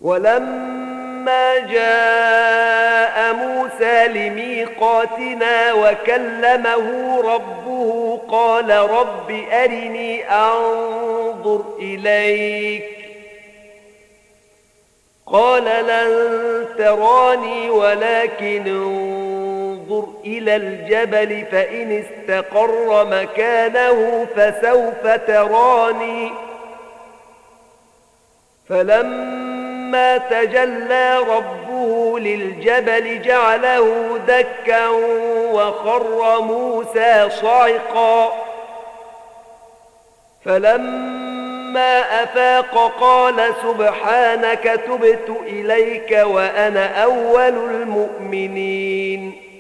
ولما جاء موسى لميقاتنا وكلمه ربه قال رب أرني أنظر إليك قال لن تراني ولكن انظر إلى الجبل فإن استقر مكانه فسوف تراني فلما تجلى ربه للجبل جعله دكا وخر موسى صعقا فلما أفاق قال سبحانك تبت إليك وأنا أول المؤمنين